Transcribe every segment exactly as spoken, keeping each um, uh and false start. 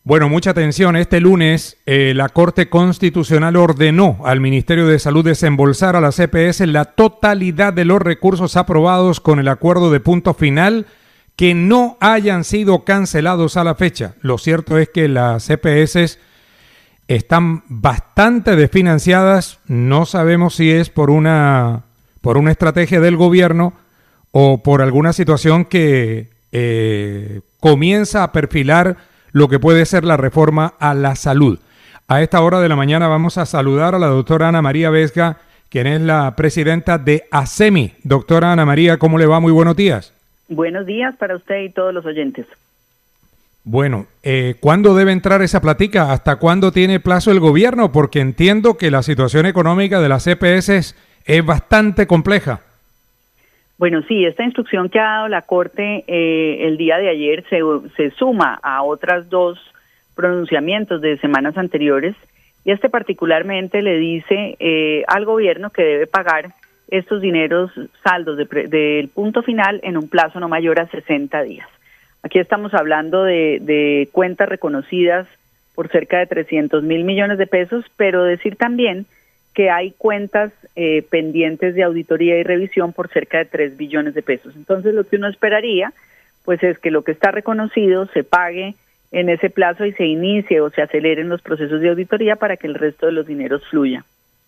Bueno, mucha atención. Este lunes eh, la Corte Constitucional ordenó al Ministerio de Salud desembolsar a las E P S la totalidad de los recursos aprobados con el acuerdo de punto final que no hayan sido cancelados a la fecha. Lo cierto es que las E P S están bastante desfinanciadas. No sabemos si es por una, por una estrategia del gobierno o por alguna situación que eh, comienza a perfilar lo que puede ser la reforma a la salud. A esta hora de la mañana vamos a saludar a la doctora Ana María Vesga, quien es la presidenta de ASEMI. Doctora Ana María, ¿cómo le va? Muy buenos días. Buenos días para usted y todos los oyentes. Bueno, eh, ¿cuándo debe entrar esa plática? ¿Hasta cuándo tiene plazo el gobierno? Porque entiendo que la situación económica de las E P S es, es bastante compleja. Bueno, sí, esta instrucción que ha dado la Corte eh, el día de ayer se, se suma a otras dos pronunciamientos de semanas anteriores, y este particularmente le dice eh, al gobierno que debe pagar estos dineros saldos de pre, del punto final en un plazo no mayor a sesenta días. Aquí estamos hablando de, de cuentas reconocidas por cerca de trescientos mil millones de pesos, pero decir también que hay cuentas eh, pendientes de auditoría y revisión por cerca de tres billones de pesos. Entonces, lo que uno esperaría, pues, es que lo que está reconocido se pague en ese plazo y se inicie o se aceleren los procesos de auditoría para que el resto de los dineros fluya.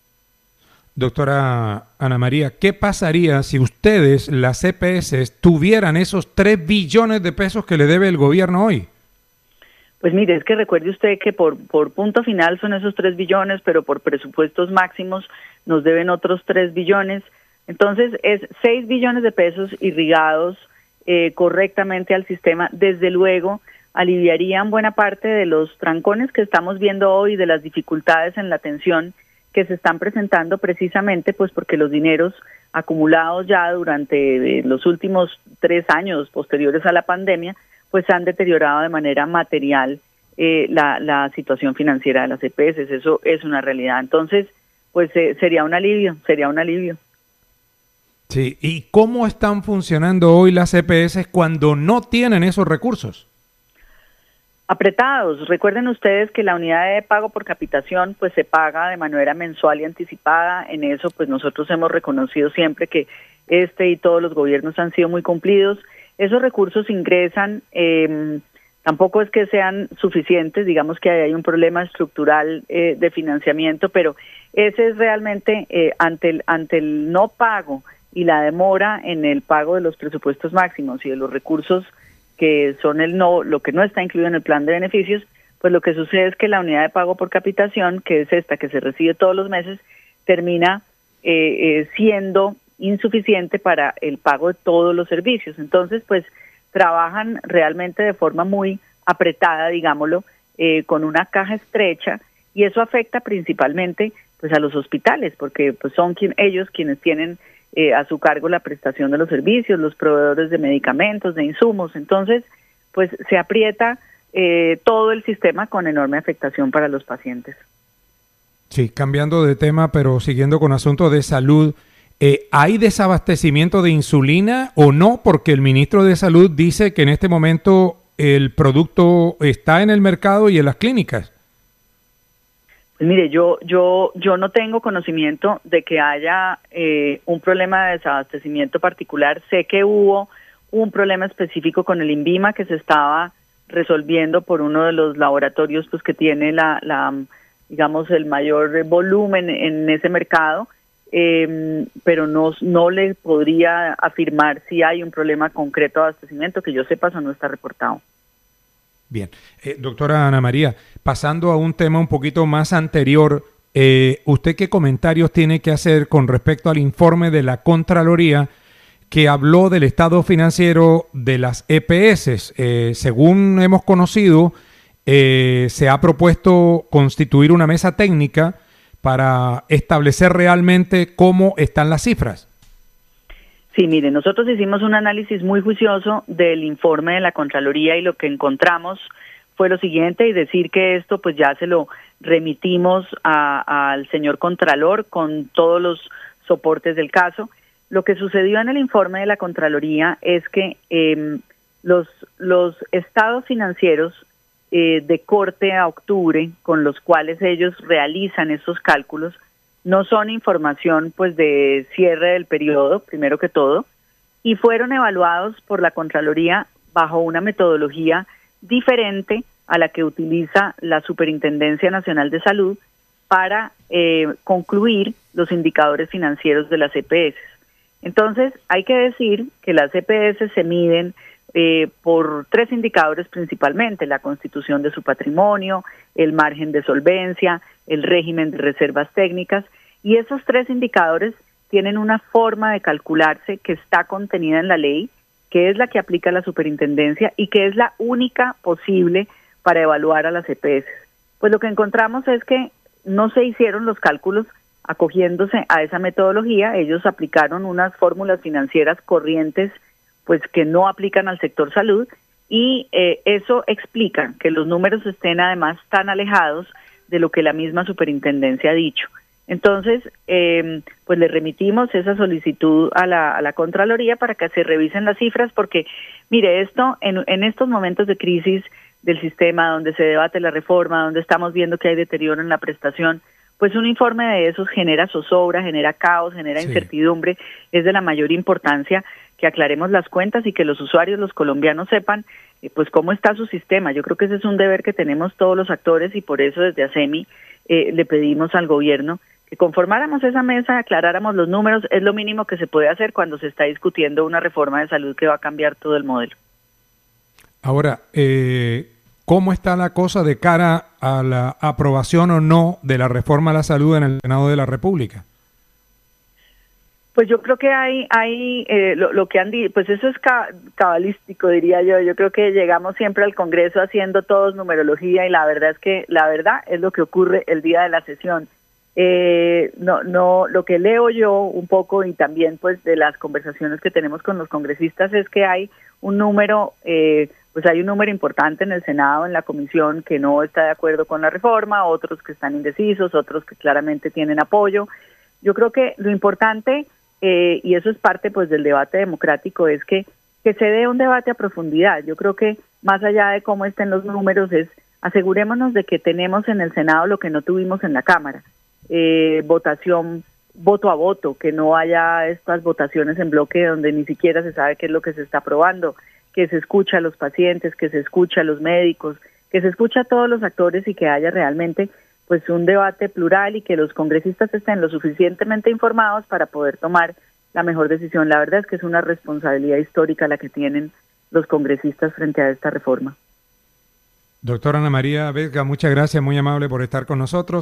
Doctora Ana María, ¿qué pasaría si ustedes, las E P S, tuvieran esos tres billones de pesos que le debe el gobierno hoy? Pues mire, es que recuerde usted que por, por punto final son esos tres billones, pero por presupuestos máximos nos deben otros tres billones. Entonces es seis billones de pesos irrigados eh, correctamente al sistema. Desde luego aliviarían buena parte de los trancones que estamos viendo hoy, de las dificultades en la atención que se están presentando precisamente pues porque los dineros acumulados ya durante los últimos tres años posteriores a la pandemia pues han deteriorado de manera material eh, la, la situación financiera de las E P S. Eso es una realidad. Entonces, pues eh, sería un alivio, sería un alivio. Sí, ¿y cómo están funcionando hoy las E P S cuando no tienen esos recursos? Apretados. Recuerden ustedes que la unidad de pago por capitación pues se paga de manera mensual y anticipada. En eso pues nosotros hemos reconocido siempre que este y todos los gobiernos han sido muy cumplidos. Esos recursos ingresan, eh, tampoco es que sean suficientes, digamos que hay un problema estructural eh, de financiamiento, pero ese es realmente eh, ante el, ante el no pago y la demora en el pago de los presupuestos máximos y de los recursos que son el no, lo que no está incluido en el plan de beneficios, pues lo que sucede es que la unidad de pago por capitación, que es esta que se recibe todos los meses, termina eh, eh, siendo insuficiente para el pago de todos los servicios. Entonces, pues trabajan realmente de forma muy apretada, digámoslo, eh, con una caja estrecha, y eso afecta principalmente pues a los hospitales, porque pues son quien, ellos quienes tienen eh, a su cargo la prestación de los servicios, los proveedores de medicamentos, de insumos. Entonces, pues se aprieta eh, todo el sistema con enorme afectación para los pacientes. Sí, cambiando de tema, pero siguiendo con asuntos de salud, Eh, ¿hay desabastecimiento de insulina o no? Porque el ministro de Salud dice que en este momento el producto está en el mercado y en las clínicas. Pues mire, yo yo yo no tengo conocimiento de que haya eh, un problema de desabastecimiento particular. Sé que hubo un problema específico con el INVIMA que se estaba resolviendo por uno de los laboratorios pues que tiene la, la digamos el mayor volumen en ese mercado. Eh, pero no, no le podría afirmar si hay un problema concreto de abastecimiento, que yo sepa, eso no está reportado. Bien, eh, doctora Ana María, pasando a un tema un poquito más anterior, eh, ¿usted qué comentarios tiene que hacer con respecto al informe de la Contraloría que habló del estado financiero de las E P S? Eh, según hemos conocido, eh, se ha propuesto constituir una mesa técnica para establecer realmente cómo están las cifras. Sí, mire, nosotros hicimos un análisis muy juicioso del informe de la Contraloría y lo que encontramos fue lo siguiente, y decir que esto pues ya se lo remitimos a, al señor Contralor con todos los soportes del caso. Lo que sucedió en el informe de la Contraloría es que eh, los, los estados financieros eh, de corte a octubre con los cuales ellos realizan estos cálculos no son información pues de cierre del periodo, primero que todo, y fueron evaluados por la Contraloría bajo una metodología diferente a la que utiliza la Superintendencia Nacional de Salud para eh, concluir los indicadores financieros de las E P S. Entonces, hay que decir que las E P S se miden eh, por tres indicadores principalmente: la constitución de su patrimonio, el margen de solvencia, el régimen de reservas técnicas, y esos tres indicadores tienen una forma de calcularse que está contenida en la ley, que es la que aplica la superintendencia y que es la única posible para evaluar a las E P S. Pues lo que encontramos es que no se hicieron los cálculos acogiéndose a esa metodología. Ellos aplicaron unas fórmulas financieras corrientes pues que no aplican al sector salud, y eh, eso explica que los números estén además tan alejados de lo que la misma superintendencia ha dicho. Entonces, eh, pues le remitimos esa solicitud a la, a la Contraloría para que se revisen las cifras, porque, mire, esto en, en estos momentos de crisis del sistema, donde se debate la reforma, donde estamos viendo que hay deterioro en la prestación, pues un informe de esos genera zozobra, genera caos, genera sí. incertidumbre. Es de la mayor importancia que aclaremos las cuentas y que los usuarios, los colombianos, sepan eh, pues cómo está su sistema. Yo creo que ese es un deber que tenemos todos los actores, y por eso desde ASEMI eh, le pedimos al gobierno que conformáramos esa mesa, aclaráramos los números. Es lo mínimo que se puede hacer cuando se está discutiendo una reforma de salud que va a cambiar todo el modelo. Ahora, eh, ¿cómo está la cosa de cara a la aprobación o no de la reforma a la salud en el Senado de la República? Pues yo creo que hay, hay eh, lo, lo que han dicho, pues eso es cabalístico, diría yo. Yo creo que llegamos siempre al Congreso haciendo todos numerología, y la verdad es que la verdad es lo que ocurre el día de la sesión. Eh, no, no, lo que leo yo un poco, y también pues de las conversaciones que tenemos con los congresistas, es que hay un número, eh, pues hay un número importante en el Senado, en la comisión, que no está de acuerdo con la reforma, otros que están indecisos, otros que claramente tienen apoyo. Yo creo que lo importante, eh, y eso es parte pues del debate democrático, es que, que se dé un debate a profundidad. Yo creo que más allá de cómo estén los números, es asegurémonos de que tenemos en el Senado lo que no tuvimos en la Cámara. Eh, votación voto a voto, que no haya estas votaciones en bloque donde ni siquiera se sabe qué es lo que se está aprobando, que se escucha a los pacientes, que se escucha a los médicos, que se escucha a todos los actores, y que haya realmente pues un debate plural, y que los congresistas estén lo suficientemente informados para poder tomar la mejor decisión. La verdad es que es una responsabilidad histórica la que tienen los congresistas frente a esta reforma. Doctora Ana María Vesga, muchas gracias, muy amable por estar con nosotros.